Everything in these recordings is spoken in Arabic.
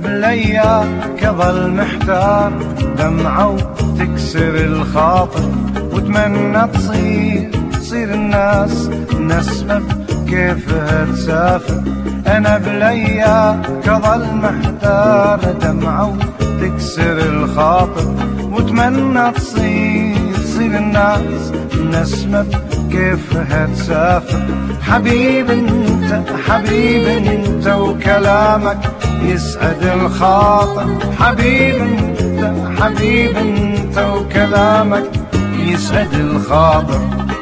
بلياك اظل محتار، دمعة وتكسر الخاطر، واتمنى تصير الناس سبب كيفها تسافر. انا بلياك اظل محتار، دمعة وتكسر الخاطر، واتمنى تصير الناس سبب كيفها تسافر. حبيب انت وكلامك يسعد الخاطر، حبيب انت وكلامك يسعد الخاطر.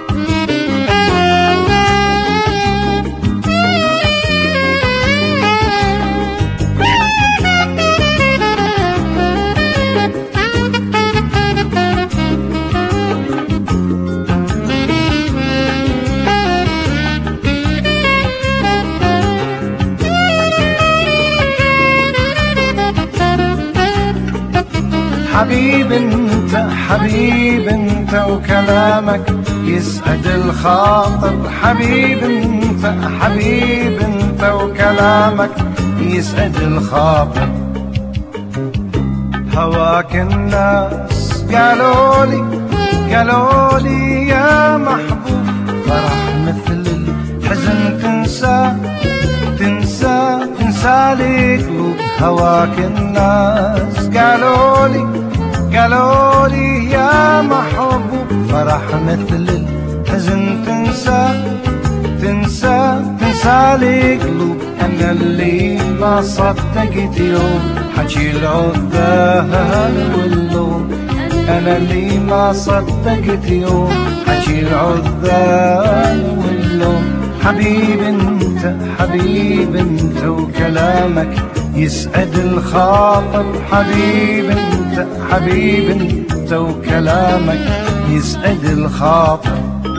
حبيب انت وكلامك يسعد الخاطر، حبيب انت وكلامك يسعد الخاطر. هواك الناس قالوا لي يا محبوب، فرح مثل الحزن تنسى لي قلوب. هواك الناس قالوا لي يا محبوب، فرح مثل الحزن تنسى لي قلوب. انا اللي ما صدقت يوم حكي العذاب واللوم، انا اللي ما صدقت يوم حكي العذاب واللوم. حبيب انت وكلامك يسعد الخاطر، حبيب انت وكلامك يسعد الخاطر.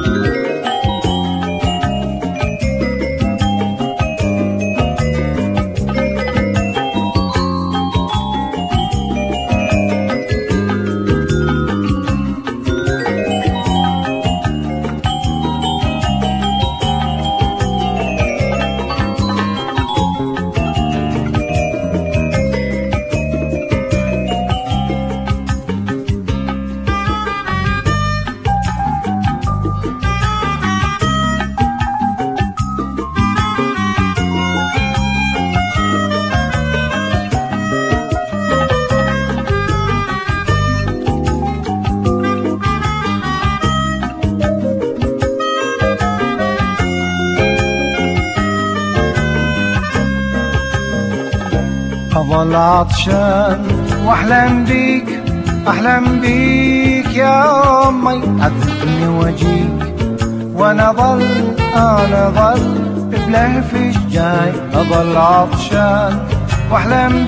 أظل عطشان واحلم بيك يا أمي، عذبني وجيك وانا ظل بلهف الجاي. أظل عطشان واحلم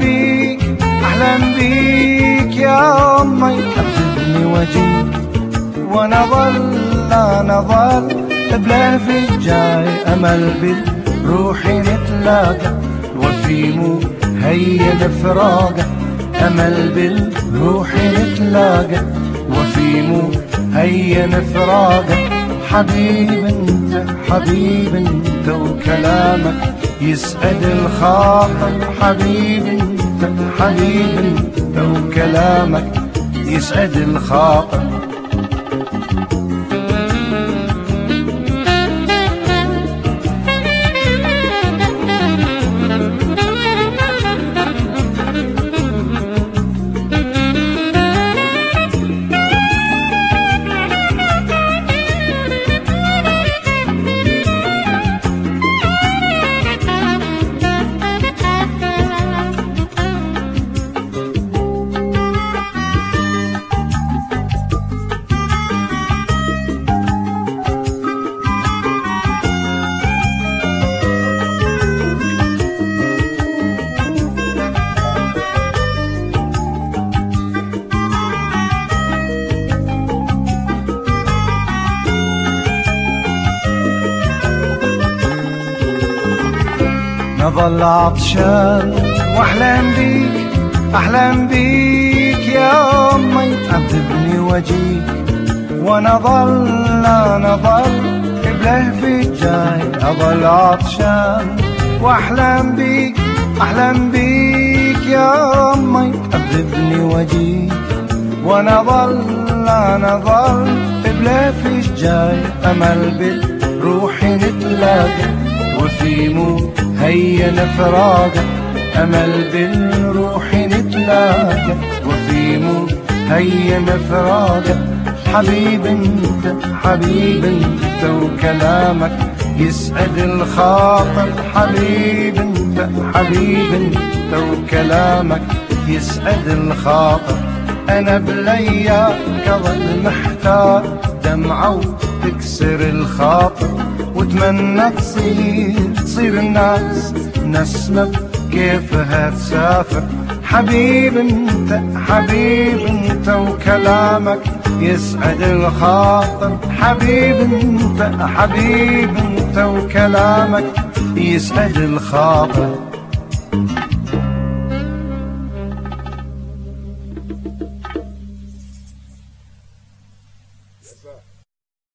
بيك يا أمي، عذبني وجيك وانا ظل بلهف الجاي. أمل بالروح نتلاقى والفي هيا الفراقة، أمل بالروح نتلاقى وفي هيا الفراقة. حبيب انت وكلامك يسعد الخاطر، حبيب انت وكلامك يسعد الخاطر. أظل عطشان واحلم بيك يا أمي، تعذبني وجيك وانا ظل بلهف الجاي. أظل عطشان واحلم بيك يا يامي أذبني وجيك، وانا ظل بلا فيش جاي امل بالروح نتلاقى، وفي مو هيا نفراقة امل بالروح نتلاقى، وفي مو هيا نفراقة. حبيب انت وكلامك يسعد الخاطر، حبيب انت وكلامك يسعد الخاطر. أنا بلياك أظل محتار دمعة وتكسر الخاطر، واتمنى تصير الناس نسمة كيفها تسافر. حبيب انت وكلامك يسعد الخاطر، حبيب انت وكلامك يسعد الخاطر.